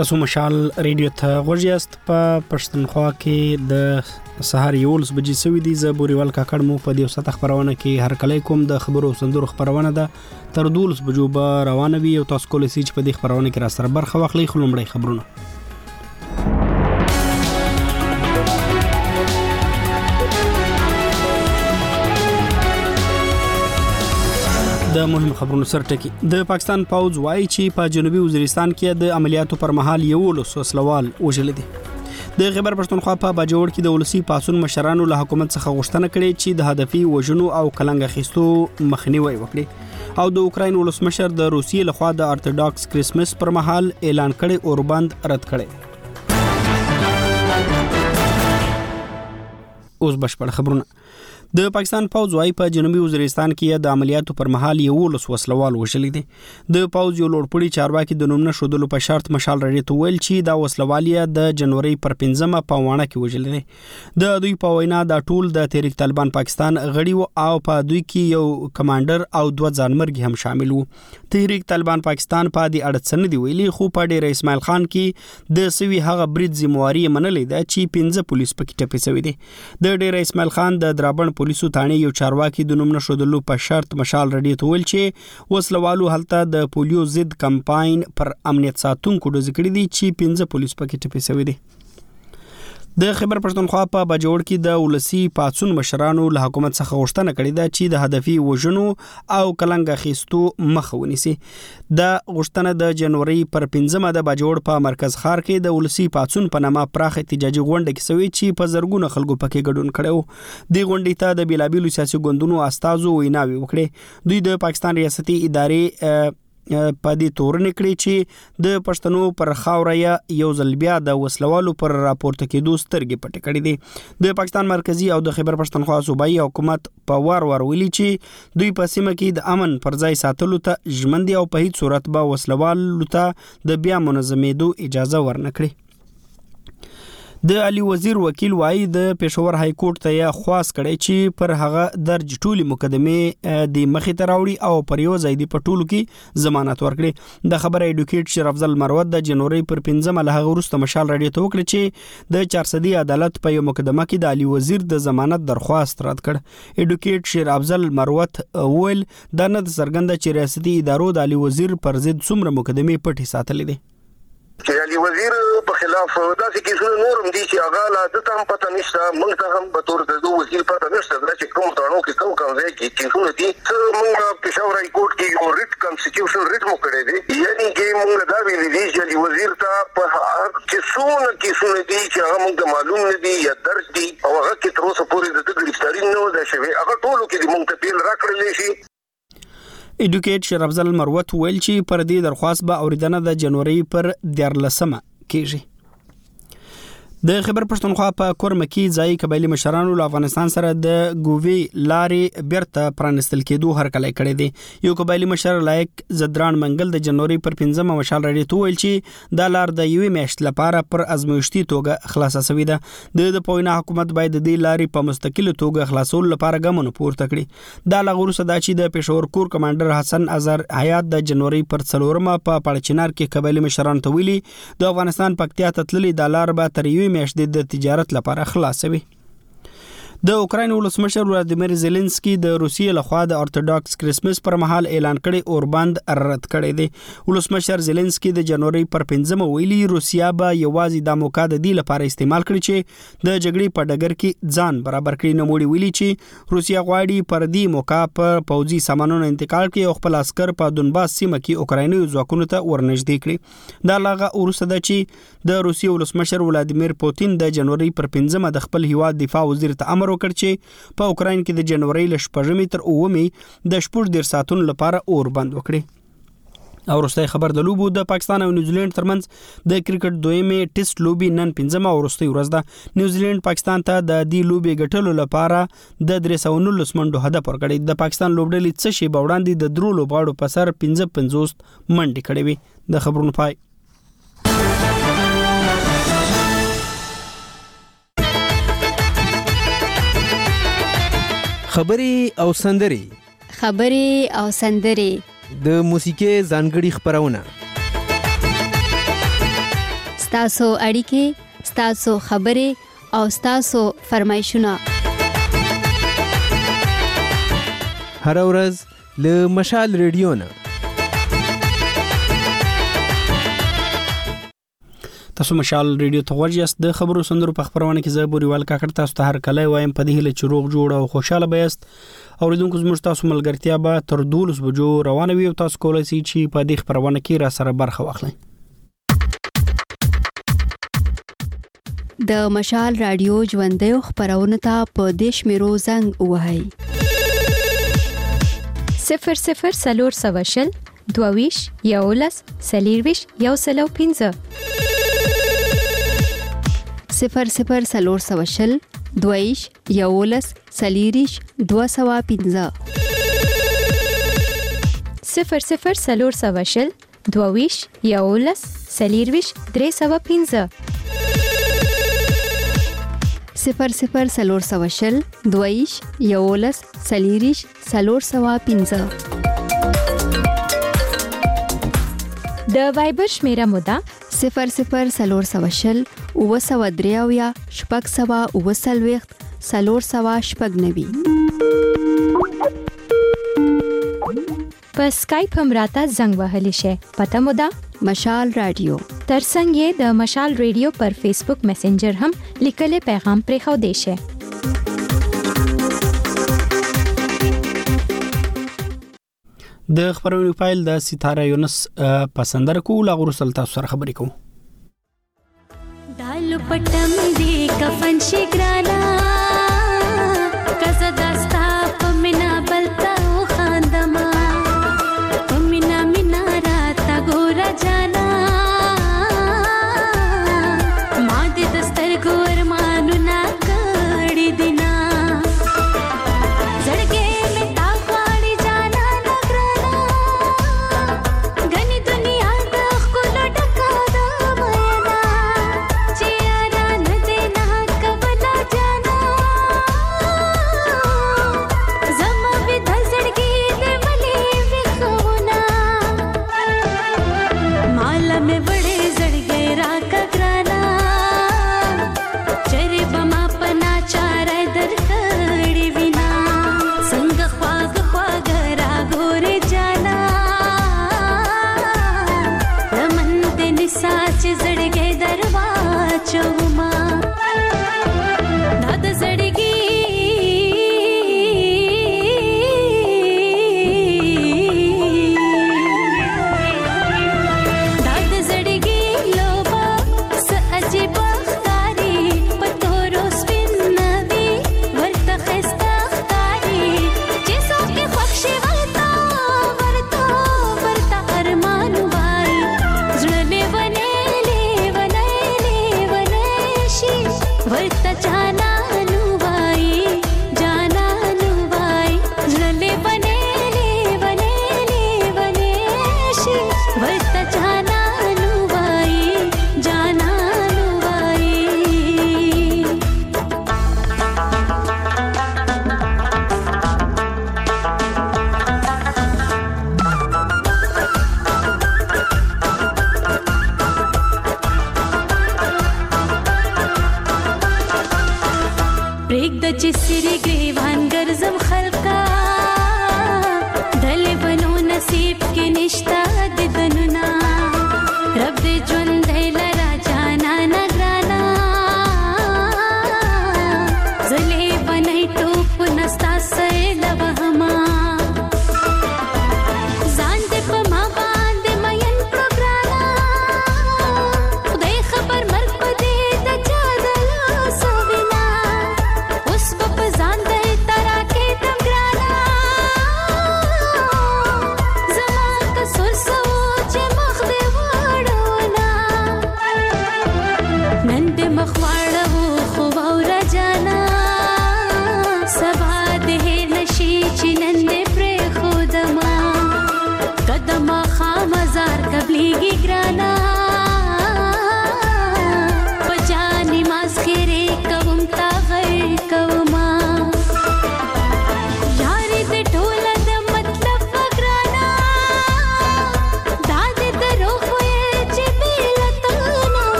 تاسو مشال ریډیو ته غوږ یاست. په پښتونخوا کې د سهار 11 بجې سوي دي. زه بوريوال کاکړ مو په دې ساعت خبرونه کې هر کله کوم د خبرو سندرو خبرونه ده تر 12 بجو به روانه وي او تاسو کولای شئ چې په دې خبرونه کې را سره برخه واخلئ. خلومړی خبرونه د مهم خبرونو سرټکی. د پاکستان پوځ وایي چې په جنوبي وزیرستان کې د عملیاتو پر مهال یو وسلوال وژل دي. د خیبر پښتونخوا په باجوړ کې د ولسی پاسون مشرانو له حکومت څخه غوښتنه کړې چې د هدفي وژنو او کلنګ اخیستو مخنیوي وکړي او د اوکراین ولسمشر د روسیې لخوا د ارتودوکس کریسمس پر مهال اعلان کړي او بند رد کړي. اوس بشپړ خبرونه. د پاکستان پوځ وايي په جنوبي وزیرستان کې د عملیاتو پر مهال یو وسلوال وژل دي. د پوځ یو لوړپوړي چارواکي د نوم نشودلو په شرط مشال رډي ته ویل چې دا وسلوالیا د جنوري پر 15 په وانه کې وژل دي. د دوی په وینا دا ټول د تحریک طالبان پاکستان غړي او په دوی کې یو کمانډر او دوه ځانمرګي هم شامل وو. تحریک طالبان پاکستان په دې اړه څه نه دی ویلي، خو په ډیر اسماعیل خان کې د سوي هغه برید ذمہواری منلې ده چې 15 پولیس پکې ټپي شوی دي. د ډیر اسماعیل خان د درابن پولیسو تانی یو چارواکي د نوم نشودلو په شرط مشال رډي ته ویل چې وسلوالو هلته د پولیو ضد کمپاین پر امنیت ساتونکو د ذکر دي چې 15 پولیس پکې ټپي شوی دي. د خیبر پښتونخوا په باجوړ کې د ولسی پاسون مشرانو له حکومت څخه غوښتنه کړې ده چې د هدفي وژنو او کلنګ اخیستو مخه ونیسي. د غوښتنه د جنوري پر 15 د باجوړ په مرکز ښار کې د ولسی پاسون په نامه پراخ احتجاجي غونډه کې سوي چې په زرګونو خلکو پکې ګډون کړو. د غونډې ته د بیلابیلو سیاسي ګوندونو استازو ویناوي وکړي. دوی د پاکستان ریاستي ادارې په دې تورن کړی چې د پښتنو پر خاوریا یو ځل بیا د وسلوالو پر راپورته کېدو سترګې پټې کړې دي. د پاکستان مرکزی او د خیبر پښتونخوا صوبایي حکومت په وار ویلي چې دوی په سیمه کې د امن پر ځای ساتلو ته ژمن دي او په هیڅ صورت به وسلوالو ته د بیا منظمېدو اجازه ورنکړي. د علي وزیر وکیل وایي د پېښور های کورټ ته خواست کړي چې پر هغه درج ټولي مقدمه د مخې ته راوړي او پر یو ځای دی په ټولو کې ضمانت ورکړي. د خبره ایډوکیټ شیر افضل مروت د جنوري پر 15 له هغه وروسته مشال رډي ته وکړي چې د 400 عدالت په یو مقدمه کې د علي وزیر د ضمانت درخواست رد کړ. ایډوکیټ شیر افضل مروت ویل دا نه څرګنده چې ریاستي ادارو د علي وزیر پر ضد څومره مقدمه پټي ساتلې دي. چې علي وزیر په خلاف داسې کیسونه نورم دي چې هغه لا د تام پته نشته، موږ ته هم به تور د وکیل پته نشته چې کوم تړاو کې کوم ځای کې کیسونه دي. موږ پېښور های کورټ کې یو ریټ کانسټیټیوشن ریټ مو کړی دی، یعنی چې موږ دا ویلي دي چې علي وزیر ته په هغه کیسونه دي چې هغه موږ معلوم نه دي یا درج دي او هغه کې تر اوسه پورې د ګرفتاری نه ده شوې، هغه ټولو کې موږ ته پیل راکړلی شي. ایډوکیټ شیر افضل مروت ویل چې پر دې درخواست به اوریدنه د جنوري پر 14 کېږي. د خیبر پښتونخوا په کورمه کې ځای قبایلی مشرانو له افغانستان سره د ګووی لارې بیرته پرانستل کېدو هرکلی کړی دی. یو قبایلی مشر لایق زدران منګل د جنوري پر 15 مشال رډي ته ویل چې دا لار د یوې میاشتې لپاره پر ازمویشتي توګه خلاصه شوې ده. د پوینا حکومت باید د دې لارې په مستقله توګه خلاصول لپاره ګامونه پورته کړي. دا لغوره صدا چې د پېښور کور کمانډر حسن اظهر حیات د جنوري پر 4 په پړچنار کې قبایلی مشران ته ویلي د افغانستان پکتیا ته تللي د لار به تر یوې میاشتې د تجارت لپاره خلاصوي. د اوکراین ولسمشر ولادیمیر زيلنسکي د روسیې لخوا د ارتودوکس کریسمس پر مهال اعلان کړي او بند رد کړي دي. ولسمشر زيلنسکي د جنوري پر 15 ویلي روسیا به یوازې د موقع د دی لپاره استعمال کړي چې د جګړې په ډګر کې ځان برابر کړي. نو موږ ویلي چې روسیا غواړي پر دې موقع پر پوځي سامانونو انتقال کړي او خپل عسكر په دونباس سیمه کې اوکرایني ځواکونو ته ورنږدې کړي. دا لغه ورسته ده چې د روسیې ولسمشر ولادیمیر پوتین د جنوري پر 15 د خپل هیواد دفاع وزیر ته امر وکړ چې په اوکراین کې د جنوري ل 14 تر 9 د 14 ساعتونو لپاره اور بند وکړي. او وروستي خبر د لوبو د پاکستان او نیوزیلند ترمنځ د کرکټ دویمه ټیسټ لوبي نن 15 وروستي ورځ ده. نیوزیلند پاکستان ته د دې لوبي ګټلو لپاره د 319 منډو هدف ورکړی. د پاکستان لوبډلې څه شی باوړاندې د درو لوبغاړو په سر 55 منډې کړې وي. د خبرونو پای. خبري او سندري د موسیقي ځانګړي خبرونه ستاسو اړیکې، ستاسو خبرې او ستاسو فرمایشونه هر ورځ له مشال ریډیو نه تاسو مشال ریډیو ته ورجاست. د خبرو سندرو په خبرونه کې زه بوريوال کاکړ تاسو ته هر کله وایم په دې هله چې روغ جوړ او خوشاله بیاست. اوریدونکو زموږ تاسو ملګرتیا به تر 12 بجو روانه وي او تاسو کولای شئ چې په دې خبرونه کې را سره برخه واخلئ. د مشال رادیو ژوندۍ خبرونه ته په دیش میرو زنګ وهاي 00 سلور سواشل دوویش یولس سلیرویش یوسلو 15 00 سلور سواشل دویش یولس سلیریش 215 00 سلور سواشل دوویش یولس سلیرویش 315 00 سلور سواشل دویش یولس سلیریش 315 د وایبر شمیره مودا 00 سلور سواشل وسودریاویا شپږ سوا وسلويخت سلور سوا شپږ نوي. په سکایپ هم راته زنګ وهلی شي. پته مودا مشال رادیو. ترڅنګ یې د مشال ریډیو پر فیسبوک میسنجر هم لیکل پیغام پرې خو دی شي. د خبرونو فایل د ستاره یونس پسندر کو لاغور سلطان سره خبرې کوم. دالو پټم دی کفن شګرانا کزه داستا پمنا بلتا خاندما پمنا مینا راتا ګورا جانا ما دې دستر ګور مانو نا کړی دینا زړګې می تا خاړي جانا نګرانا غني دنیا د خپل ټکا د مینا چیرې نه دې نه کبلا جانا زما به د زړګې دې ملي وښونا مال مې وړې زړګې را کګرانا چرې بما پنا چارې درکړې وینا څنګه خواږ خواږ را ګورې جانا لمن دې نساچ زړګې درواچوما داد زړګې داد زړګې لوبا س عجیب ښکاری پتورو سپین نوی ورته خسته ښکاری چې څوک خوښ شي ورته ارمان وای زړه لیونی شي ورته جانانو وای زړه لیونی شي ورته جانانو وای پریک د چسری گریوان ګرځم خلقا دل بنو نصیب کې نشتا د دننا رب دې ژوند لرا جانا نگرانا زلې بنای ټوپ نستا سیل وهما ځان دې په ما باندې مین پروګرانا خدای خبر مرګ په دې د چا د لاسو وینا اوس په ځان دې ترا کې دم ګرانا زما کسور سوچ مخ دې وړونا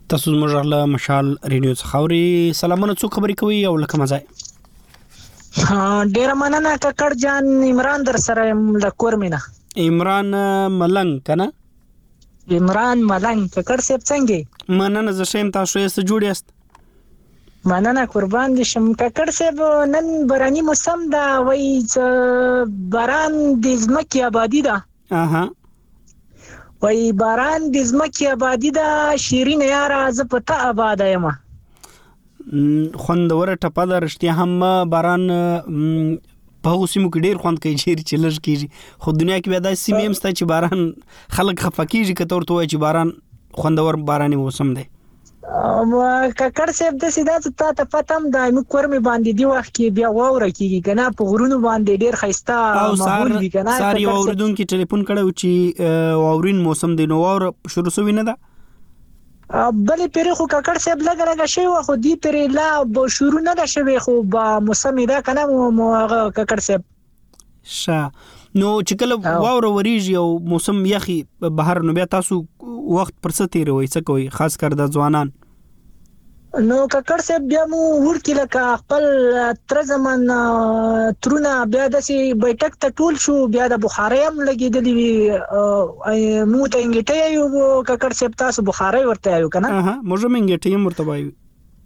تاسو زموږ له مشال ریډیو څخه اوري. سلامونه، څو خبرې کوي او لکه مزه ډیر مننه ککړ جان. عمران در سره له کورمینا. عمران ملنګ کنه؟ عمران ملنګ. ککړ صاحب څنګه؟ مننه، زه شیم. تاسو یې څه جوړ یاست؟ مننه قربان دي شم. ککړ صاحب نن باراني موسم دا وای چې باران د ځمکې آبادی ده. وای باران د ځمکې آبادی ده. شیرین یاره زه په تا آباد یم. خوندوره ټپه ده رښتیا هم. باران په هغو سیمو کې ډېر خوند کوي چې لږ کېږي، خو دنیا کې بیا داسې سیمې هم شته چې باران خلک خفه کېږي که ته ورته ووایې چې باران خوندور باراني موسم دی. ککړ صاحب داسې ده چې تا ته پته هم ده موږ کورمې باندې دې وخت کې بیا واوره کېږي که نه، په غرونو باندې ډېر ښایسته ماحول وي که نه. سهار یو اورېدونکي ټلیفون کړی و چې واورین موسم دی، نو واوره شروع شوې نه ده؟ بلې پیرې خو ککړ صاحب لږه لږه شوې وه، خو دې پیرې لا شروع نه ده شوې، خو موسم یې ده که نه هغه ککړ صاحب. نو چې کله واوره وریږي او موسم یخي بهر، نو بیا تاسو وخت پر څه تیروئ، څه کوئ خاص کر د ځوانان؟ نو ککړ صاحب بیا مو ورکی لکه خپل تر زمان ترونه بیا داسې بیٹک ته ټول شو، بیا د بخارۍ هم لګېدلې وي. مو ته انګېټۍ یو ککړ صاحب، تاسو بخارۍ ورته یو که نه؟ موږ هم انګېټۍ هم ورته وایو.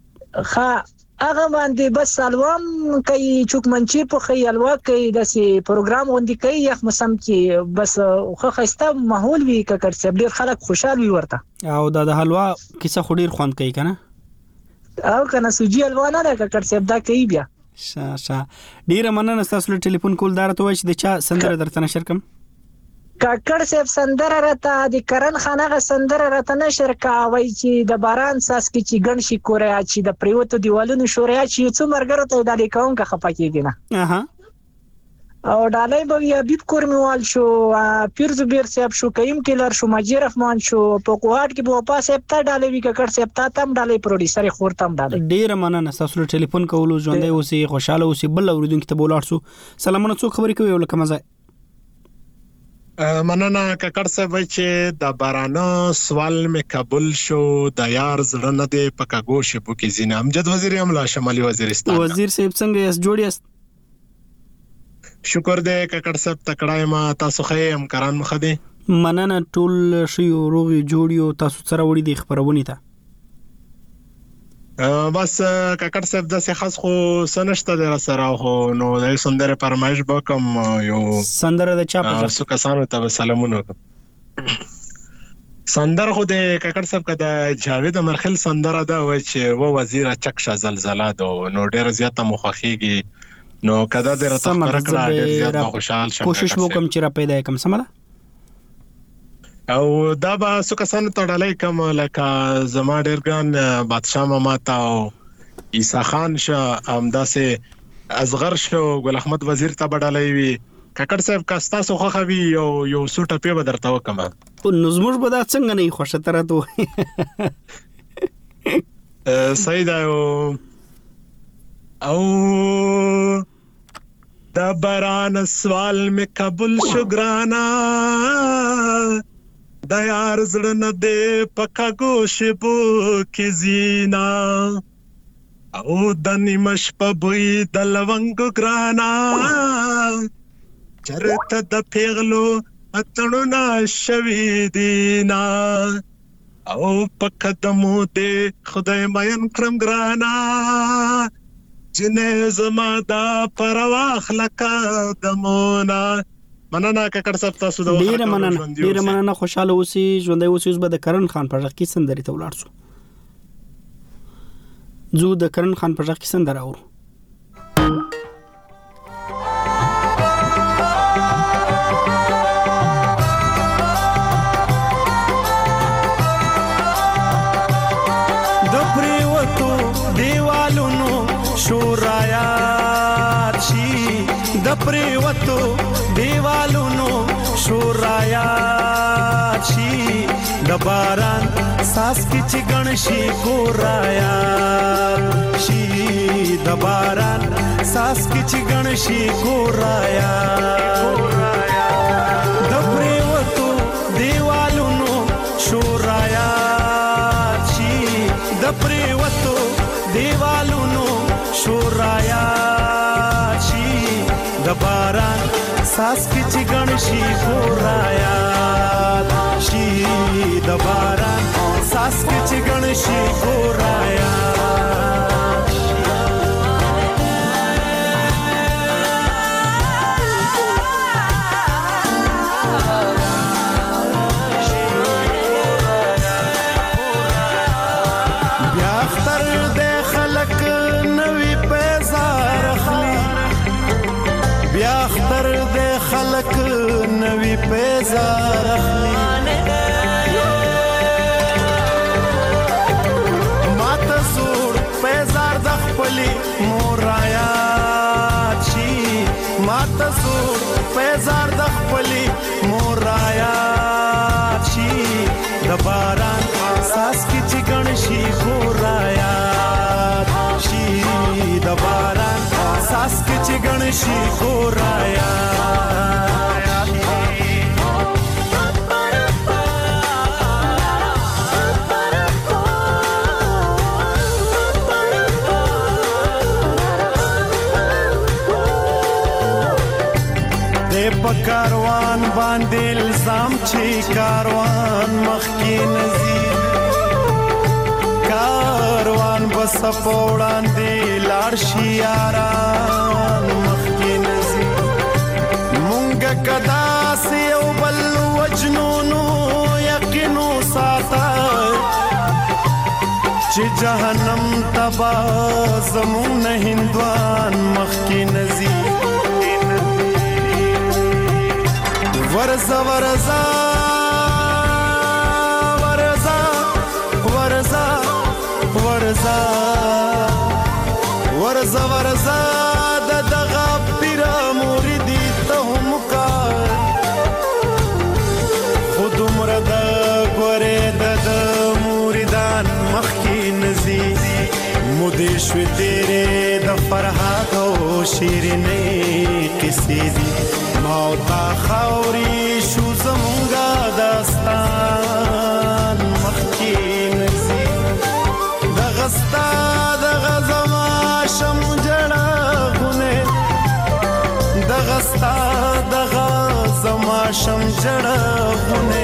هغه باندې بس الوام کوي، چوکمنچي پخوي، الوا کوي، داسې پروګرام غوندې کوي یخ موسم کې. بس خو ښایسته ماحول وي ککړ صاحب، ډېر خلک خوشحال وي ورته. او دا د حلوا کیسه خو ډېر خوند کوي که نه؟ او که نه سوجي حلوا نه ده ککړ صاحب، دا کوي بیا. ډېره مننه ستاسو له ټلیفون کول. دا راته وایي چې د چا سندره درته نشر کړم؟ ککړ صاحب سندره راته د کرن خان هغه سندره راته نشر کړه، وایي چې د باران څاڅکي چې ګڼ شي کوریا، چې د پریوتو دیوالونو شوریا، چې یو څو ملګرو ته یې ډالۍ کوونکه خفه کېږي نه. او ډالۍ به وي حبیب کورمیوال شو، پیر زبیر صاحب شو، کریم کیلر شو، مجید رحمان شو، په کوهاټ کې به وفا صاحب ته ډالۍ وي ککړ صاحب، تا ته هم ډالۍ، پروډیوسر یې خور ته هم ډالۍ. ډېره مننه ستاسو له ټلیفون کولو. ژوندی اوسئ، خوشحاله اوسئ. بل اورېدونکي ته به ولاړ شو. سلامونه، څوک خبرې کوي او لکه مزه؟ مننه ککړ صاحب، وایي چې د بارانه سوال مې قبول شو، د یار زړه نه دی په کږو شپو کې ځینه. امجد وزیر یم له شمالي وزیرستان. وزیر صاحب څنګه یاست؟ جوړ یاست؟ شکر دی ککړ صاحب، تکړه یم. تاسو ښه یې؟ همکاران مو ښه دي؟ مننه، ټول ښه یو، روغ یو، جوړ یو. تاسو څه راوړي دي خپرونې ته؟ بس ککړ صاحب داسې خاص خو څه نشته دی راسره، خو نو د یو سندرې فرمایش به وکړم. یو سندره د چا په غږ؟ څو کسانو ته به سلامونه وکړم. سندره خو د ککړ صاحب که د جاوید امرخیل سندره ده، وایي چې و وزیره چک شه زلزله ده، نو ډېره زیاته مو خوښېږي. نو که دا دې راته خپره کړه ډېر زیات به خوشحال شم. کوشش به وکړم چې را پیدا یې کړم. سمه ده. او دا به څو کسانو ته ډالۍ کوم، لکه زما ډېر ګران بادشاه ماما ته او عیسی خان شه، همداسې اصغر شه، ګل احمد وزیر ته به ډالۍ وي. ککړ صاحب که ستاسو خوښه وي یو څو ټپې به درته وکړم. نو زموږ به دا څنګه نه وي خوښه، ته راته وایي. صحیح ده. او د باران سوال مې قبول شو ګرانا، د یار زړه نه دی په کږو شپو کې ځینا، او د نیمه شپه بوی د لونګو ګرانا، چرته د پیغلو اتڼونه شوي دینا، او په قدمو دې خدای مین کړم ګرانا، جنې زما دا پرواخ لکه دمونه. مننه ککړ صاحب، تاسو د ډېره مننه. خوشحاله اوسئ، ژوندی اوسئ. اوس به د کرن خان په غږ کې سندرې ته ولاړ شو. زه د کرن خان په غږ کې سندره اورو. د پریوتو دیوالونو شورایات شي، د پریوتو دیوالونو شورایات شي، د باران څاڅکي چې ګڼ شي کورایات شي، د باران څاڅکي چې ګڼ شي کورایات، د پریوتو دیوالونو شورایات شي، ساس کې چې ګڼ شي ګورایا شي د باران ساس کې چې ګڼ شي ګورایا خلق نوی پیزار اخلی ماتا زور پیزار دخپلی مورایات شی ماتا زور پیزار دخپلی مورایات شی دباران ساس کی چگن شی گورایات شی دباران ساس کی چگن شی گورایات کاروان باندې الزام چې کاروان مخکې نزي کاروان بس پوړان دی لاړ شي یاران مخکې نزي مونږ کدا سي او بل وجنونو یقینو ساته چې جهنم تبا زمون هندوان مخکې نزي ورزا ورزا ورزا ورزا ورزا ورزا ورزا د دغه پیر مریدی ته هم کار خود مرد ګوره د مریدان مخکې نزي مودې شوې تیرې د فرحات او شیرینې کیسې دي موتا خاوري شو زمونږه داستان مخکې نزي دغه ستا دغه زما شم جړغونه دغه ستا دغه زما شم جړغونه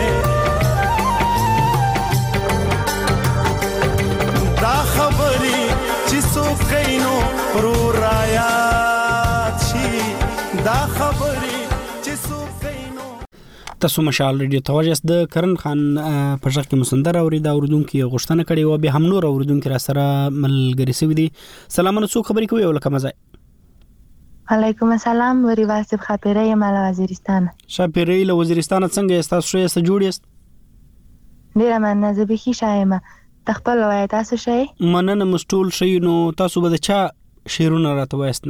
دا خبري چې څوک کینو رو رايات شي دا خبري تاسو مشال ریډیو توجس د کرن خان په ځخ کې مسندر اوریدا اوردونکو غوښتنه کړې و به هم نور اوردونکو را سره ملګری سوي دي سلامونه څو خبرې کوي ولکه مزه علیکم السلام وری واسف خاپیره مال وزیرستان شاپیره له وزیرستان څنګه تاسو شوي سره جوړ یاست ډیره مننه زه به شایمه تخپل وای تاسو شي مننه مستول شي نو تاسو به چا شیرونه راته وایست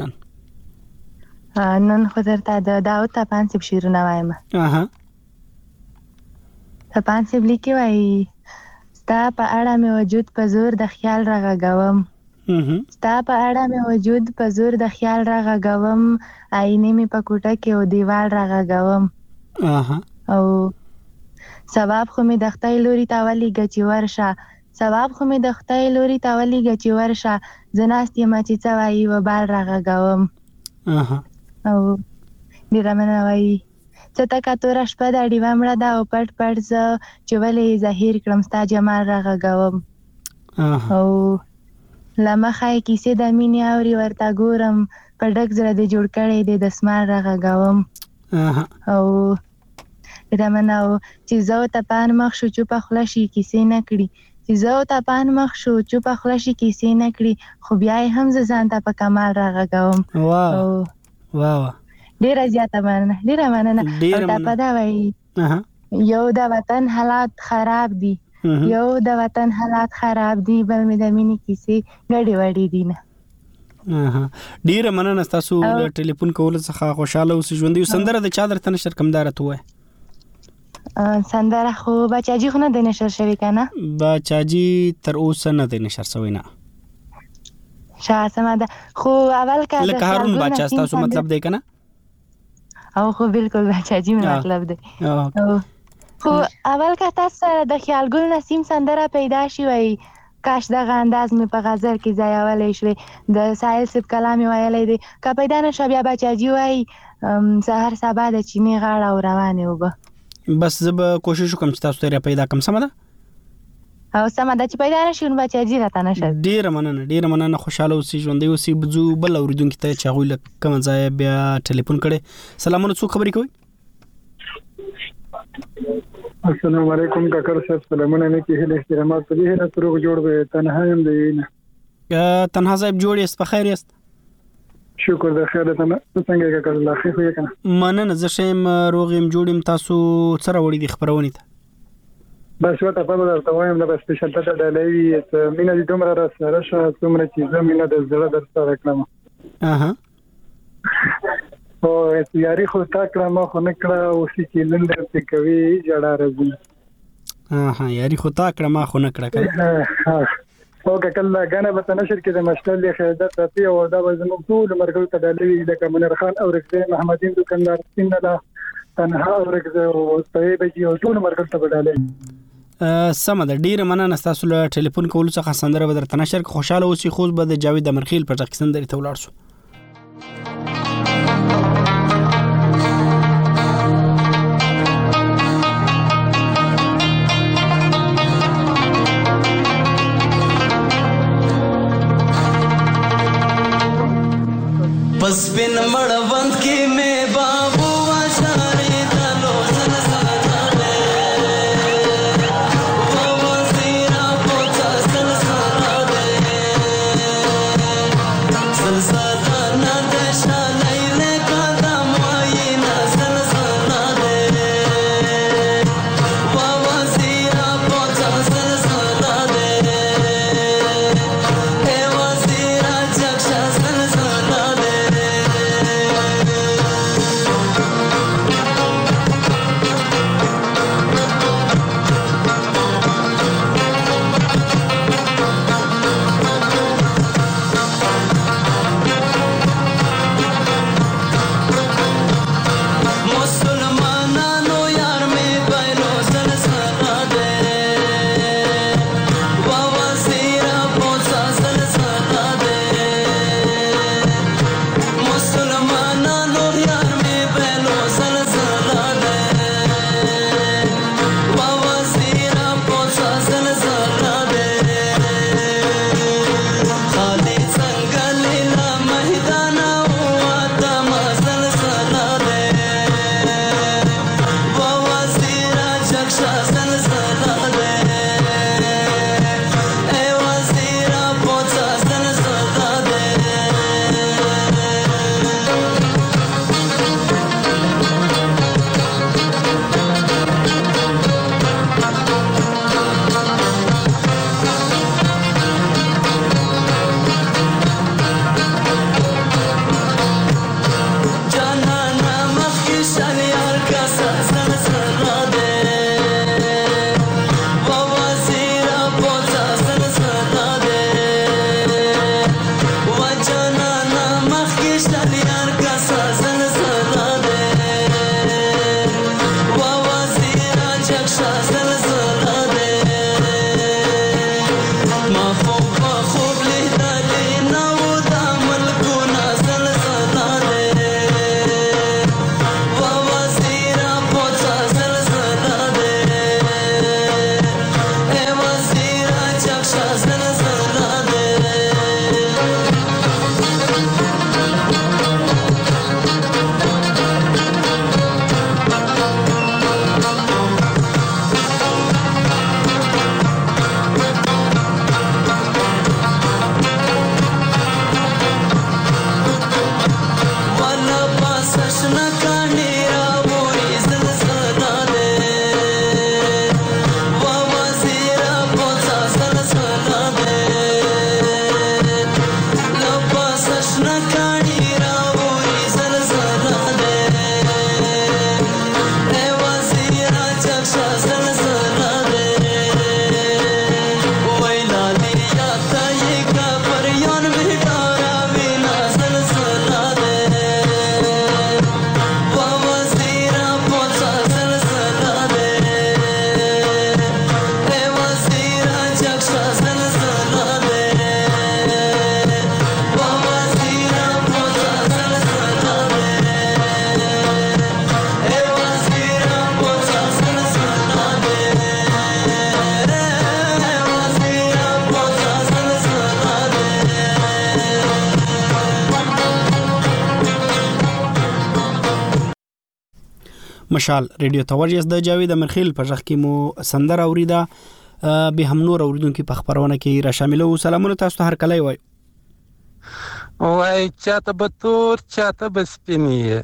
نن خو درته د داوود تپانسب شیرونه وایم تپانسب لیکي وای ستا په اړه مې وجود په زور د خیال راغوم ستا په اړه مې وجود په زور د خیال راغوم آینه مې په کوټه کې او دیوال راغوم او سبب خو مې د خدای لوري ته ولېږه چې ورشه سبب خو مې د خدای لوري ته ولېږه چې ورشه زه ناست یم چې څه وایي وبال راغوم او ډیره مننه وایي څه تکه توره شپه ده ډیوه مړه ده او پټ پټ زه چې ولې ظاهر کړم ستا جمال راغږوم او له مخه یې کیسې د مینې اوري ورته ګورم په ډک زړه دې جوړ کړی دی دسمال راغږوم او ډیره مننه او چې زه او تپان مخ شو چوپه خوله شي کیسې نه کړي چې زه او تپان مخ شو چوپه خوله شي کیسې نه کړي خو بیا یې هم زه ځان ته په کمال راغږوم واه ډیره زیاته مننه ډیره مننه او دا په دا وایي یو د وطن حالات خراب دي یو د وطن حالات خراب دي بل مې د مینې کیسې ګډې وډې دي نه ډیره مننه تاسو د ټلیفون کول څخه خوشاله اوسئ ژوند یو سندره د چا درته نشر کمدار ته وای سندره خو بچاجي خو نه د نشر شوی کنه بچاجي تر اوسه نه د نشر شوی نه شاسمه ده خو اول کا لکه هارون بچا تاسو مطلب دی کنه او خو بالکل بچاجي مطلب دی خو اول کا تاسو د خیال ګل نسیم سندره پیدا شي وای کاش دغه انداز مې په غزل کې ځایولې شوې د ساحل سب کلام ویلې دی که پیدا نشه بیا بچاجي وای سهار سبا د چینی غاړه او روانې وبه. بس زه به کوشش وکم چې تاسو ته پیدا کم. سمه ده او سمه ده چې پیدا نشي نو بچا جی راته نشه. ډیره مننه خوشاله اوسئ ژوندۍ اوسئ. بزو بل اوریدونکو ته چې هغوی له کومه ځایه بیا ټلیفون کړی. سلامونه، څوک خبرې کوي؟ السلام علیکم کاکر صاحب. سلامونه نه کې هله احترامات په دې نه تروغ جوړ به تنها هم دی. تنها صاحب جوړ یاست؟ په خیر یاست؟ شکر د خیر ته. څنګه کاکر الله خیر خو کنه؟ مننه، زه شم روغ يم جوړم. تاسو سره وړي د خبرونه ته بس وته په درته وایم د سپیشل ته ډالۍ ته مینه دې دومره را سره شو څومره چې زمينه د زړه در سره کړم. او یاري خو تا کړم خو نه کړه او چې نن درته کوي جړه راځي. یاري خو تا کړم خو نه کړه. او کله غنه به نشر کې د مشتل له خیرات راځي او دا به زموږ ټول مرګ ته ډالۍ د کمنر خان او رکزه محمدین دکاندار سینه تنها او رکزه او طيبه جی او ټول مرګ ته ډالۍ. سمه ده، ډیره مننه تاسو له ټلیفون کولو څخه. سندره به درته نشر کې خوشاله اوسئ. خو به د جاوید امرخیل په ټاکي سندره ته ولاړ شو. پس بن مړوند کې مې بابو واشاري دلو سلسله و وزیرا پوتا سلسله مشال ریډیو توجیه د جاوید امرخیل په ځخ کې مو سندر اوریدا به هم نور اوریدونکو په خبرونه کې را شامل وو. سلامونه تاسو ته هر کله وای چاته بتور چاته بسپینی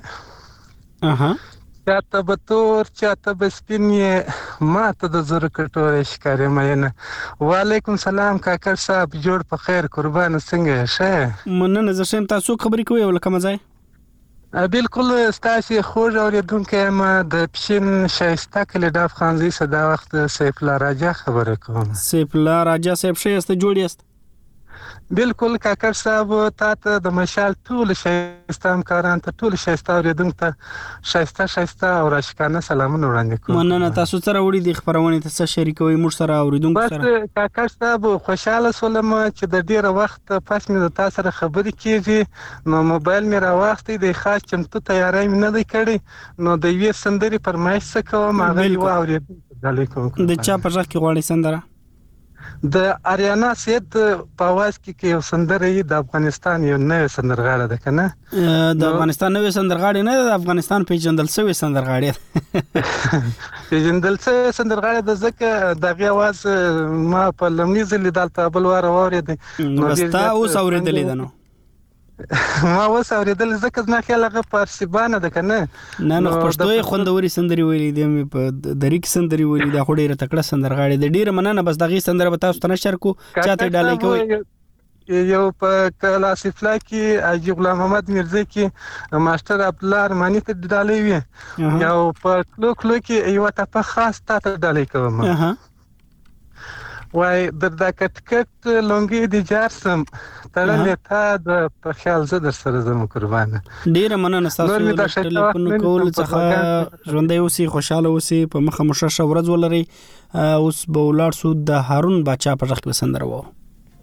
چاته بتور چاته بسپینی ما ته د زور کټوره ښکارې مینه. وعلیکم سلام کاکړ صاحب جوړ په خیر قربان څنګه شه مننه زه شم تاسو خبرې کوئ ولکه مزای بالکل ستاسو خوږ اوریدونکو ما د پښین شایسته کلی د افغانزي صدا وخت سیف الله راجا خبره کوم. سیف الله راجا صاحب شایسته جوړ یاست؟ بالکل کاکړ صاحب تاسو د مشال ټول شایسته همکاران ته ټول شایسته اوریدونکو ته شایسته او راشکانه سلامونه وړاندې کوم. مننه تاسو سره وړي د خبرونه ته شریکوي موږ سره اوریدونکو سره. بس کاکړ صاحب خوشاله سولم چې د ډیره وخت پس مې د تاسو سره خبرې کیږي نو موبایل مې راوختی د خاص چمتو تیاری مې نه دی کړی نو د یوې سندرې فرمایش کوم هغه یو اوریدونکو علیکم د چا په ځخ کې غواړي سندره د اریانا سید په आवाज کې یو سندره د افغانستان یو نوې سندرغاړه ده کنه د افغانستان نوې سندرغاړه نه د افغانستان پیژندل شوی سندرغاړه پیژندل شوی سندرغاړه د زکه دغه आवाज ما په لمنی ځل دالته بل واره اورید نو بستا اوس اوریدلې ده نو ما اوس اوریدل زکه نه خیال هغه پارسیبانه ده کنه نه پښتو خوندوري سندري ویلې د په دریک سندري ویلې د خوري رتکړه سندرغاړي د ډیر مننه بس دغه سندره به تاسو ته نشر کو چاته ډالې کوي یو په کلاس فلا کې اجي غلام محمد مرزي کې ماستر عبد الله ارمانی ته ډالې وي یو په کلو کې یو ته په خاص ته ډالې کوم وای د کټ لونګي د جارسم تړلې تا د په خیال زه در سره زمو قربانه ډیر مننه تاسو ټلیفون کول څخه ژوندۍ اوسئ خوشاله اوسئ په مخه مششه ورځ ولري. اوس به ولاړ سو د هارون باچا په ځخ کې سندره وو.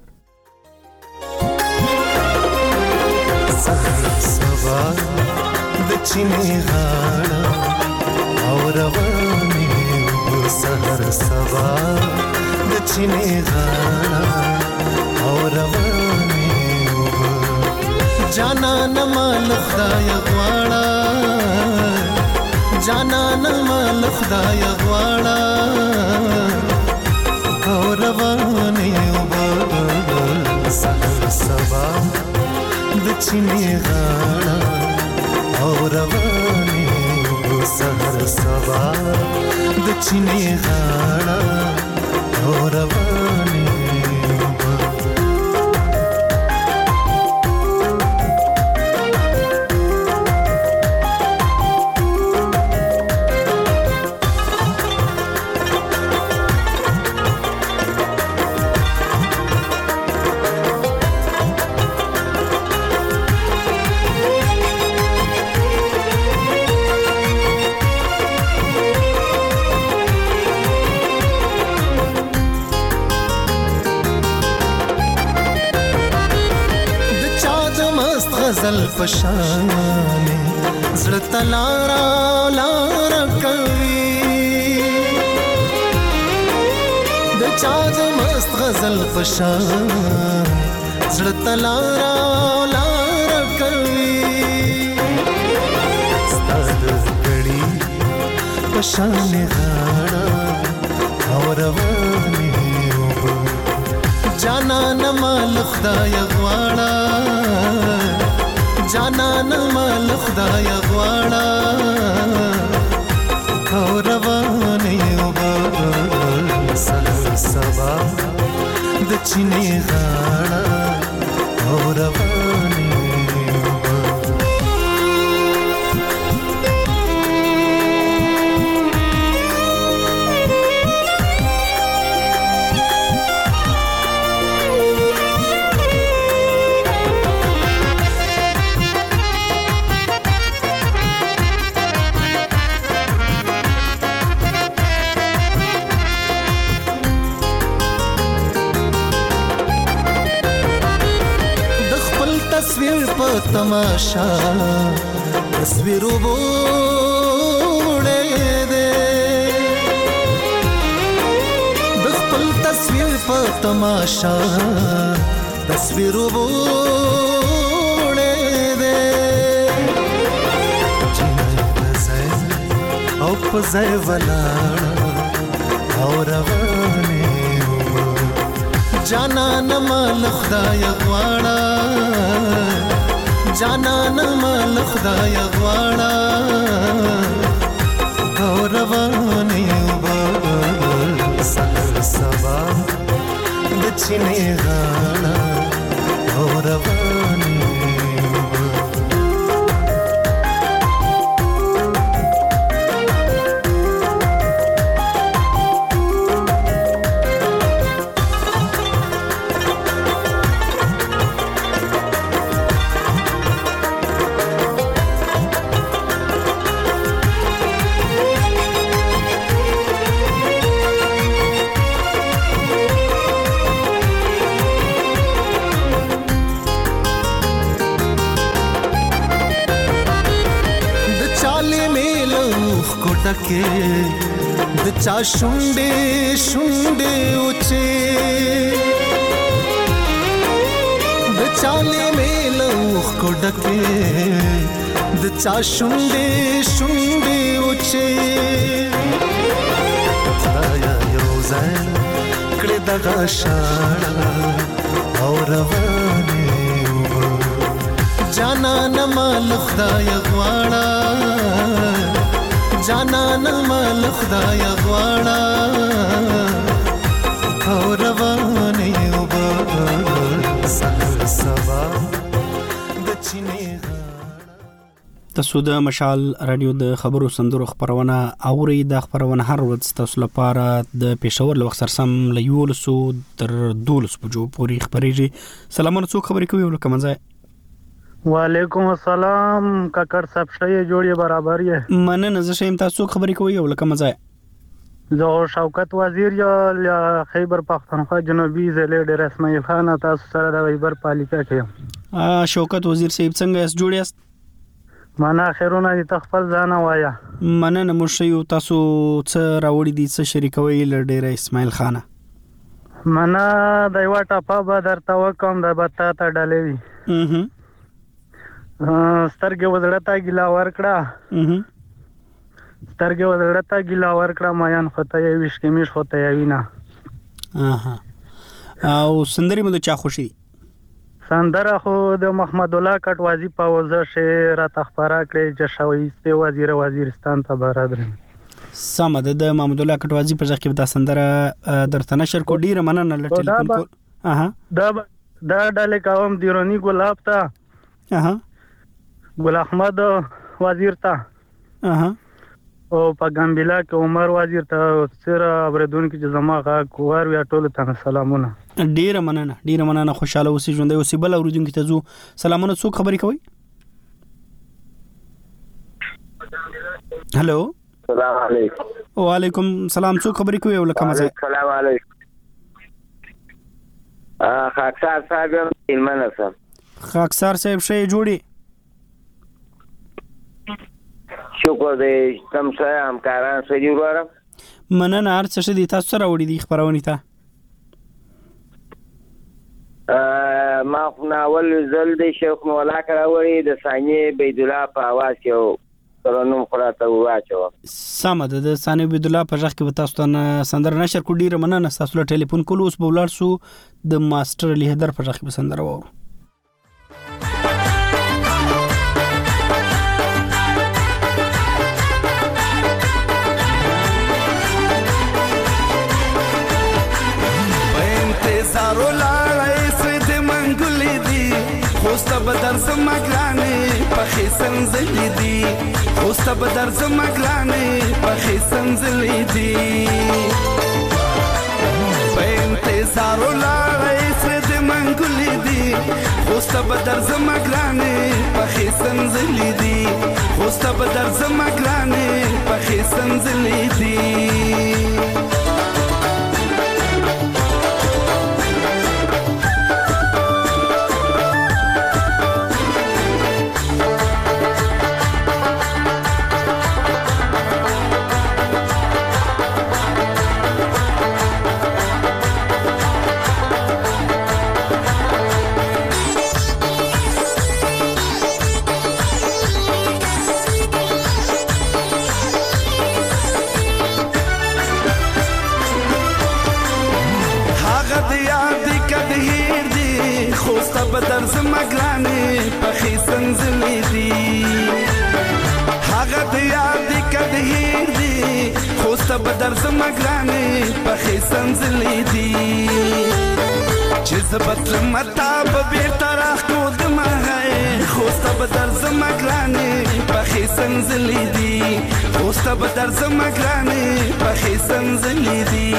سبا د چینه غاړه او روانه سحر سبا د چینه غاړه او روانه جانا نمال خدای غواړه جانا نمال خدای غواړه او روانه سحر سبا د چینه غاړه او روانه سحر سبا د چینه غاړه او روانه غزل پشانه زړه تلارا لارا کوي د چا د مست غزل پشانه زړه تلارا لارا کوي ستاد کړي پشانه غاړه او روانه جانا نمال خدای غواړه جانا نمال خدای غواړه او روانه سحر سبا د چینه غاړه او روانه तमाशा तस्वीरों बोड़े दे बखपल तस्वीर पर तमाशा तस्वीरों बोड़े दे जिन्हें नजर په ځای ولاړه او روانې جانان مال خدای غواړه جانان مال خدای غواړه او روانې سحر سبا د چینې غاړه او روانې के د چا شونډې شونډې اوچې د چالې میلوخ کو ډکې د چا شونډې شونډې اوچې خدایا یو ځای کړې دغه شاړه او روانې جانان مال خدای غواړه جانان مال خدای غواړه او روانې وبا سحر سبا د چینې تاسو د مشال رادیو د خبرو سندرو خبرونه اوري د خبرونه هر ورځ تاسو لپاره د پېښور له وخت سره سم له 11 تر 12 بجو پورې خبرېږي سلامونه څوک خبرې کوي ولکه منځه وعلیکم السلام کاکړ صاحب شې جوړې برابر یې مننه زه شیم تاسو خبرې کوي ولکه مزه زه شوکت وزیر یا خیبر پختونخوا جنوبي ضلع ډېر اسماعیل خان تاسو سره د خیبر پالیکا کې شوکت وزیر صاحب څنګه اس جوړیاست معنا خیرونه دي تخپل ځان وایا مننه مرشیو تاسو څه راوړي دي څه شریکوي لډېر اسماعیل خان معنا د یو ټاپه به درته وکم د بتا ته ډلې وي سترګې وزړتا ګلا ورکړه سترګې وزړتا ګلا ورکړه مایان خدای ویش کې میش خدای وینا او سندري مده چا خوشي سندره خو د محمد الله کټوازی په وزه شعر تخبره کړی چې شویسته وزیرستان ته برادر سمه د محمد الله کټوازی په ځکه دا سندره درته نشر کو ډیره مننه ل ټلیفون کو دا ډاله کوم دیرونی ګلاب ته ګل احمد وزیر ته او په ګامبلا کې عمر وزیر ته سره اوریدون کې زما غا کوار ویا ټول ته سلامونه ډیره مننه خوشاله اوسې ژوندې اوسې بل اوریدون کې ته زو سلامونه څوک خبرې کوي هالو السلام علیکم وعلیکم السلام څوک خبرې کوي ولکه مزه السلام علیکم خاکسار صاحب ایمانه صاحب خاکسار صاحب شې جوړي شکر دې تم سره همکاران سره جوړم مننه هر څه دې تاسو سره وړي دي خبرونه ته ما ناول زل د شیخ مولا کراوړي د ثانیه بيد الله په आवाज یو ترنم خراته واچو سم د ثانیه بيد الله په ځخ کې تاسو ته سندر نشر کو ډیره مننه تاسو له ټلیفون کول اوس بولار سو د ماستر علي حیدر په ځخ کې سندر وو زارو لاړې سې د منګلې دي خوسته بدر زمګلانې پخې سنزلې دي خوسته بدر زمګلانې پخې سنزلې دي پېنته زارو لاړې سې د منګلې دي خوسته بدر زمګلانې پخې سنزلې دي خوسته بدر زمګلانې پخې سنزلې دي خوسته بدر زمګرانې پخې سنزلې دي هغه د یاد کده هیر دي خوسته بدر زمګرانې پخې سنزلې دي چې زبط متا به بیرته راخو د مهای خوسته بدر زمګرانې پخې سنزلې دي خوسته بدر زمګرانې پخې سنزلې دي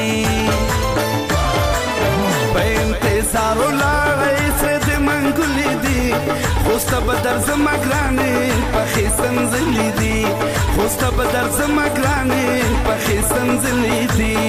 په انتظار ولاړې سره د منګولې دي خوسته بدر زمګرانې پخې سنزلې دي خوسته بدر زمګرانې پخې سنزلې دي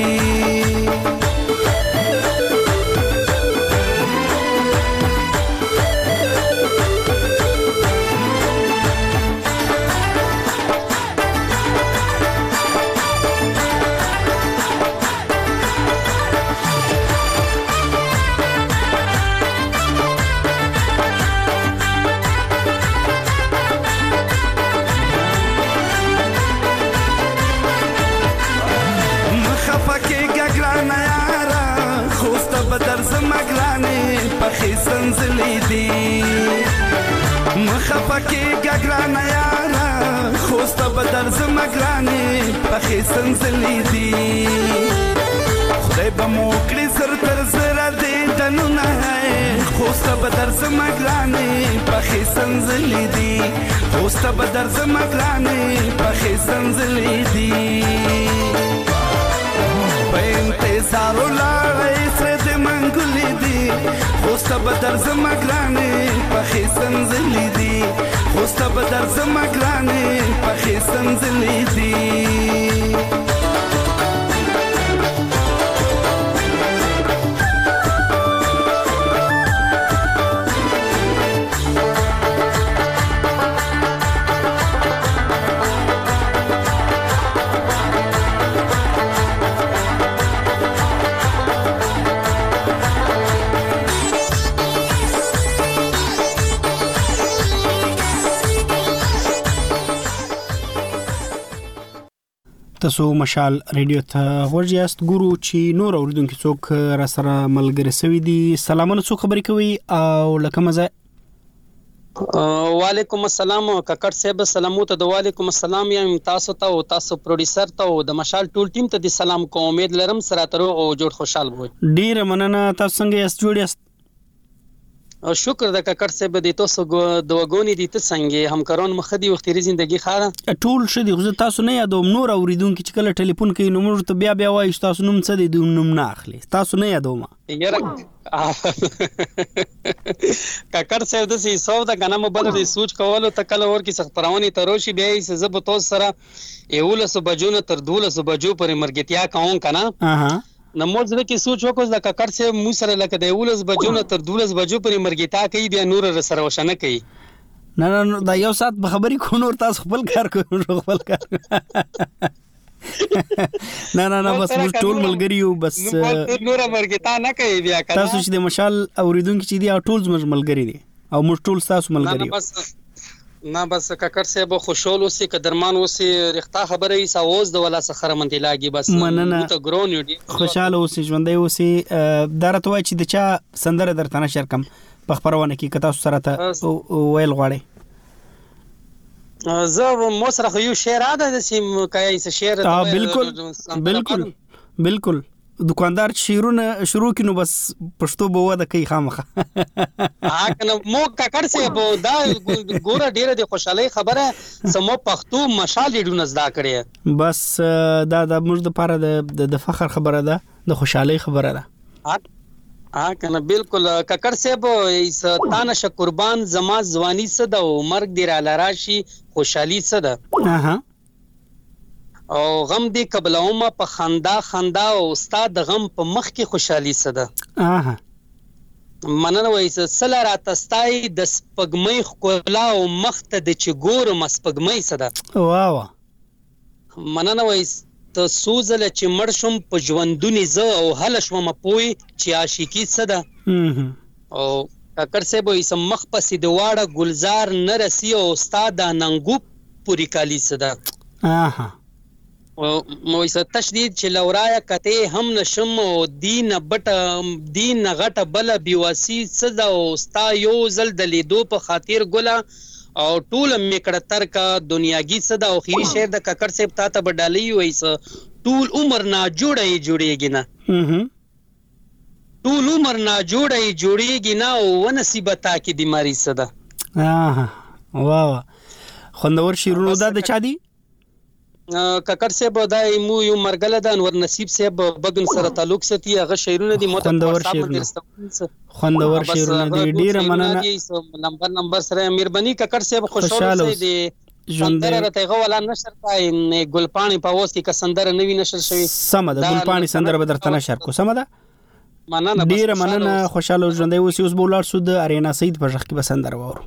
بدر زمګرانې پخې سنزلې دي مخه پکې ګګرانه یاره خوسته بدر زمګرانې پخې سنزلې دي خدای به مو کړي زر تر زره دې دنونه خوسته بدر زمګرانې پخې سنزلې دي خوسته بدر زمګرانې پخې سنزلې دي په انتظار ولاړې سره د منګولې دي خوسته بدر زمګرانې پخې سنزلې دي خوسته بدر زمګرانې پخې سنزلې دي تاسو مشال ریډیو ته ورجاست ګورو چې نور اوریدونکو څوک را سره ملګری سوي دي سلامونه څو خبرې کوي او لکه مزه وعلیکم السلام ککړ صاحب سلامو ته وعلیکم السلام یم تاسو ته او تاسو پروډوسر ته او د مشال ټول ټیم ته د سلام کوم امید لرم سره تر او جوړ خوشاله وي ډیر مننه تاسو څنګه یاست جوړ یاست او شکر د ککړ صاحب د تاسو د وګونی دي ته څنګه همکاران مخدي وختي زندگی خاره ټول شدي خو تاسو نه یادوم نور اوریدونکو چې کله ټلیفون کوي نو موږ ته بیا وایي تاسو نوم څه دی نوم نه اخلي تاسو نه یادوم یاره ککړ صاحب د سیسو د کنه مبل د سوچ کولو تکل ور کی سخت پرونی تروشي بیا یې زب تو سره یولس بجو نه تر 12 بجو پر مرګتیا کاون کنه نو موږ د کی سوچ وکړو د ککړ صاحب مو سره لکه د یولس بجو نه تر 12 بجو پر مرګتیا کوي بیا نور سره وشنه کوي نه دا یو سات به خبرې کو نور تاسو خپل کار کوئ خپل کار نه بس موږ ټول ملګری یو بس نور مرګتا نه کوي بیا کنه تاسو چې د مشال اوریدونکو چې دی ټول زموږ ملګری دي او موږ ټول تاسو ملګری یو نه بس ککړ صاحب خوشحال اوسې قدرمان اوسې رښتا خبره یې ساوز د ولا سخره منډي لاګي بس ته ګرون یو دي خوشاله اوسې ژوندۍ اوسې درته وای چې د چا سندره درته نشر کم په خبرونه کې کتا سره ته ویل غواړي زه مو سره یو شعر اده د سیم کای څه شعر بالکل دکاندار شیرونه شروع کینو بس پښتو به ودا کوي خامخه کنه مو ککړ صاحب دا ګوره ډیره د خوشحالي خبره سمو پښتو مشال ډیډو نزدا کړی بس دا د موږ د پاره د فخر خبره ده د خوشحالي خبره ده کنه بالکل ککړ صاحب ایس تانه ش قربان زما ځواني صد او مرګ دی را لراشي خوشحالي صد او غم دی قبلهما په خندا او استاد غم په مخ کې خوشحالي صد مننه وایس سلا را تستای د سپګمۍ خپلا او مخ ته د چګور مسپګمۍ صد واو مننه وایس ته سوزل چې مړ شم په ژوندونی زه او هل شوم پوي چې عاشقي صد او ککړ صاحب یې سم مخ پسې د واړه گلزار نه رسی او استاد ننګو پوری کالی صد مویسه تشدید چې لورایا کته هم نشم او دین غټه بل بیواسی صدا او ستا یو زل د لیدو په خاطر ګلا او ټول میکړه تر کا دنیاګي صدا او خيري شهر د ککر سیب تا ته بدالي وایسه ټول عمر نه جوړیږي نه ټول عمر نه جوړیږي نه او ونصیبتا کی بیماری صدا واه خوندور شیرونو دا د چا دي ککر صاحب دای مو یو مرګله د انور نصیب صاحب بدن سره تعلق ستي هغه شیرونه دي خوندور شیرونه دي ډیره مننه نمبر سره مهرباني ککر صاحب خوشاله دي سندره راته غواړم نشر پای ګلپانی په واسطه ک سندره نوی نشر شوی سم ده ګلپانی سندره به درته نشر کو سم ده مننه ډیره مننه خوشاله ژوند اوس بولار سود ارینا سید په ځخ کې به سندره وورو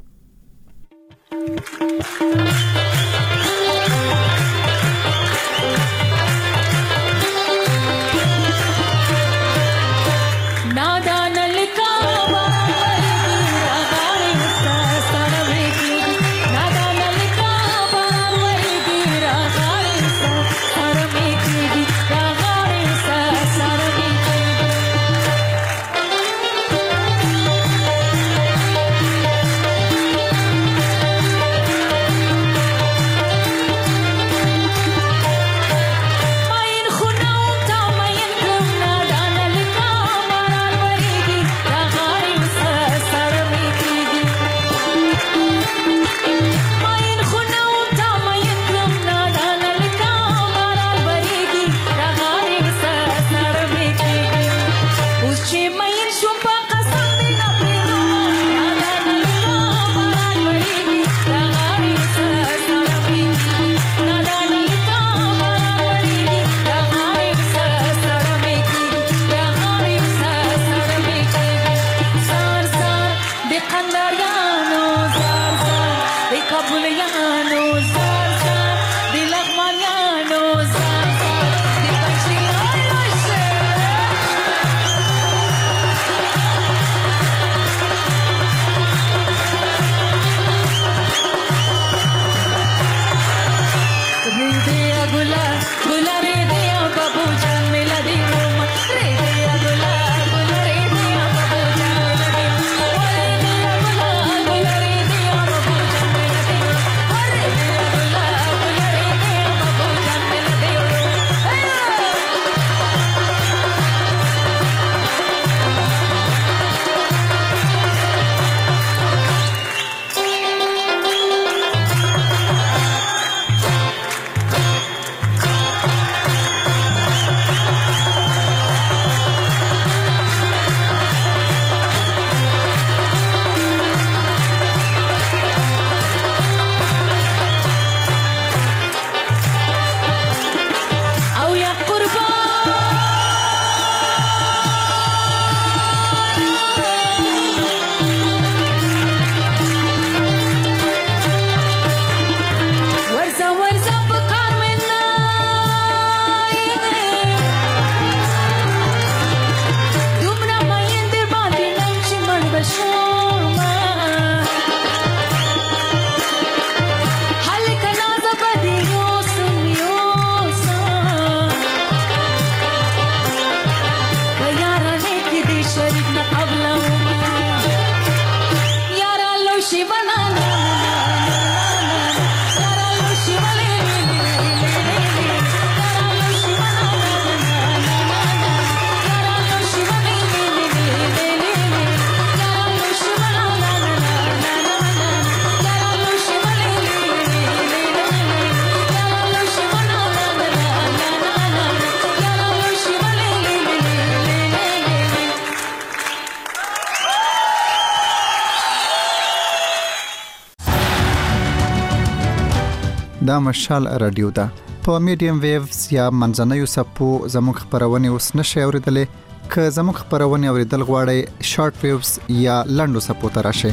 دا مشال رادیو ده په میډیم ویوز یا منځنوي سپو زموږ خبرونه اوس نشي اوریدلې که زموږ خبرونه اوریدل غواړئ شارټ ویوز یا لنډو سپو ته راشئ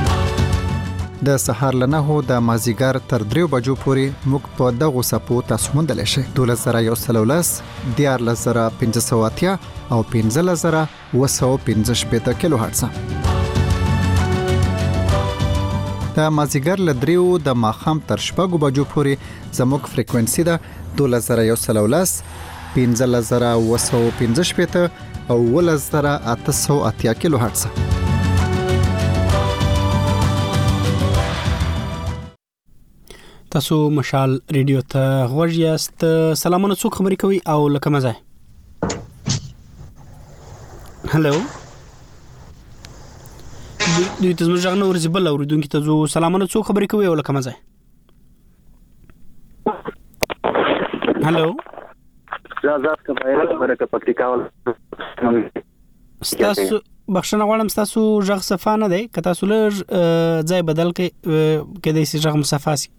د سهار له 9 د مازیګر تر 3 بجو پورې موږ په دغه سپو تاسو موندلی شئ 12113 14580 او 15015 کیلو هرتز. د مازیګر له 3 د ماښام تر 6 بجو پورې زموږ فریکوئنسي ده 2111 15915 او 11880 کیلو هرتز. تاسو مشال ریډیو ته غوږ یاست. سلامونه، څوک خبرې کوي او لکه مزه؟ هلو، دوی ته زموږ غږ نه ورځي، بل اوریدونکي ته زو سلامونه، څوک خبرې کوي او لکه مزه؟ هلو، زاد کبایره برکه پکتیکا ول. تاسو بخښنه غواړم، تاسو غږ صفه نه دی، که تاسو له ځای بدل کې د سي غږ مصفه سي.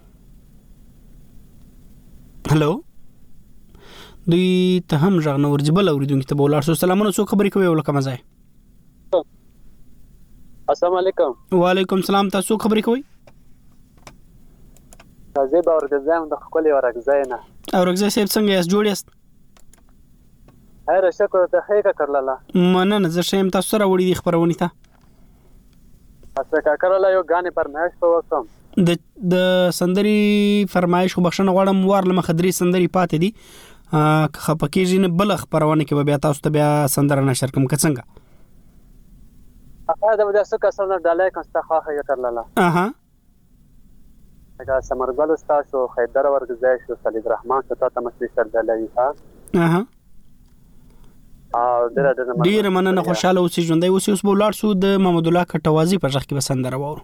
هلو، دوی ته هم غږ نه ورځي، بل اوریدونکي ته بولاړ سو. سلامونه، څوک خبرې کوي او لکه مزه؟ السلام علیکم. وعلیکم السلام، تاسو خبرې کوي؟ زه به ورګزم د خپل ورګزای نه. اورګزای صاحب څنګه یاست؟ جوړ یاست؟ هر شکر ته هیګه کړلاله. مننه، زه شیم تاسو سره وړي دي خبرونه ته. تاسو کا کړلا یو غانې فرمایش په وسم. د سندري فرمایش خو بخښنه غواړم، ورله مخدري سندري پاتې دي. خپکیږي نه بل خبرونه کې بیا تاسو ته بیا سندره نشر کوم څنګه؟ دا به تاسو کا سره ډالای کنستا خو هیګه کړلاله. اها، دا سمرګل تاسو خیدر ورګزای شو صلیب الرحمن ته تاسو مسلې سره ډالای ها. اها، ډیر مننه، خوشاله اوسئ، ژوندۍ اوسئ. اوس به ولاړ سو د محمد الله کټوازی په ځخ کې بسندره وورو.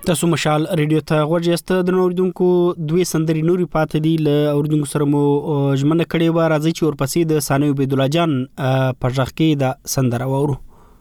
تاسو مشال ریډیو ته غوړیاست د نوردونکو دوی سندري نوري پاتې دي ل اوردونکو سره مو ژمنه کړې و راځي چې ورپسې د ثانوي عبد الله جان په ځخ کې د سندره وورو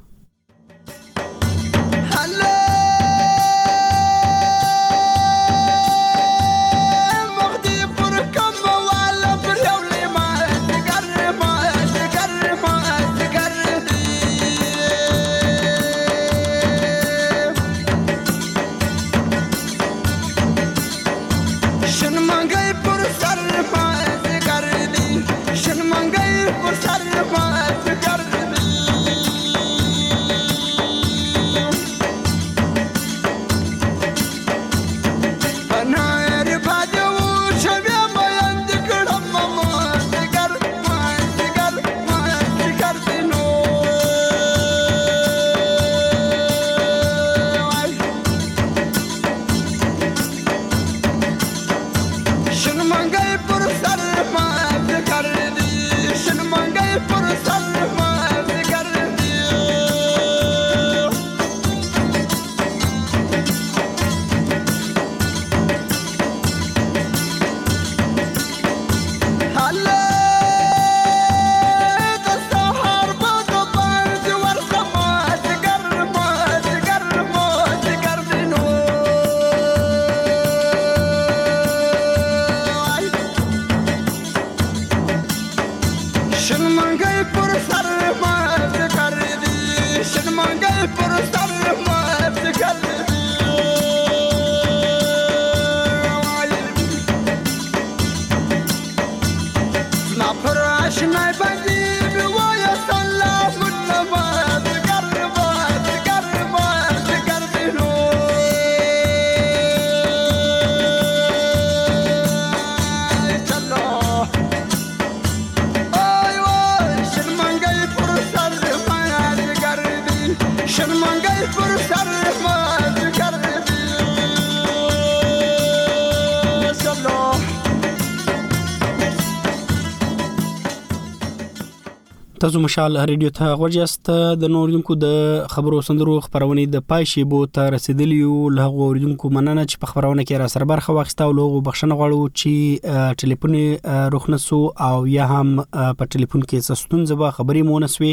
تاسو مشال ریډیو ته غوړیاست د نوردونکو د خبرو سندرو خبرونه د پای شی بو ته رسیدلی او له غوړدونکو مننه چې په خبرونه کې را سره برخه واخیسته او لوغو بخښنه غواړو چې ټلیفون روخنسو او یا هم په ټلیفون کې سستون زبا خبري مونسوي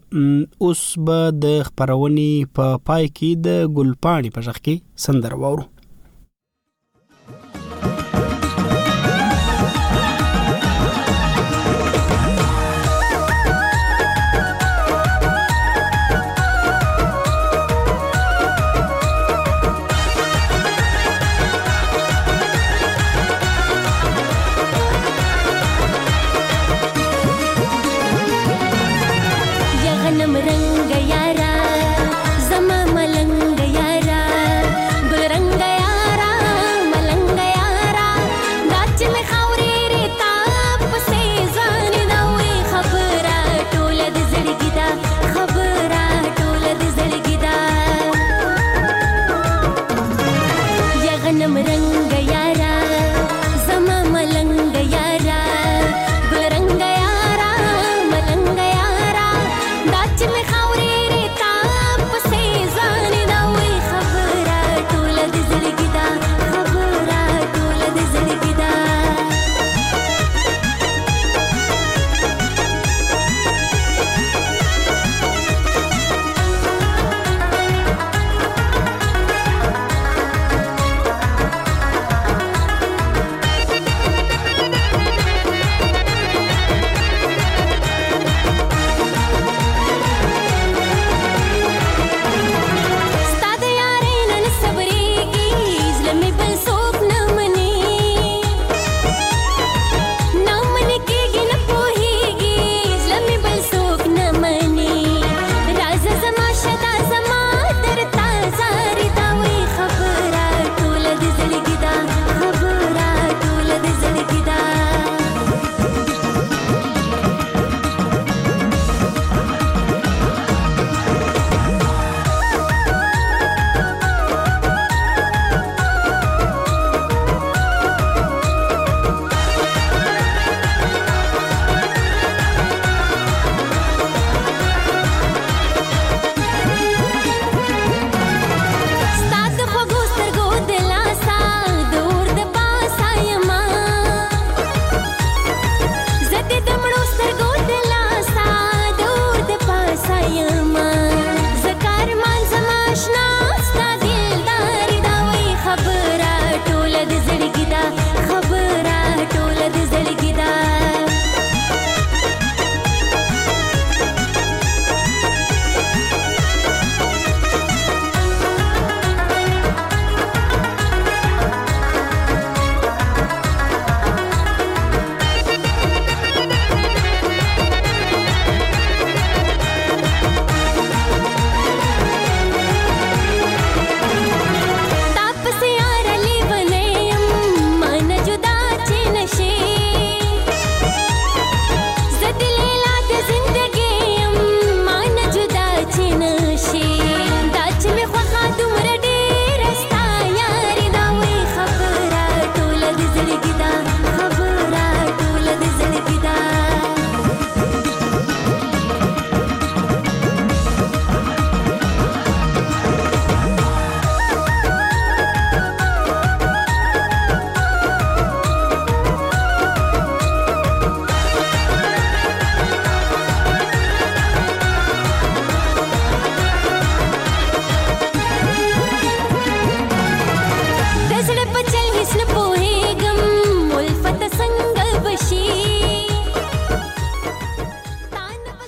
اوس به د خبرونه په پای کې د ګلپاڼي په ځخ کې سندر وورو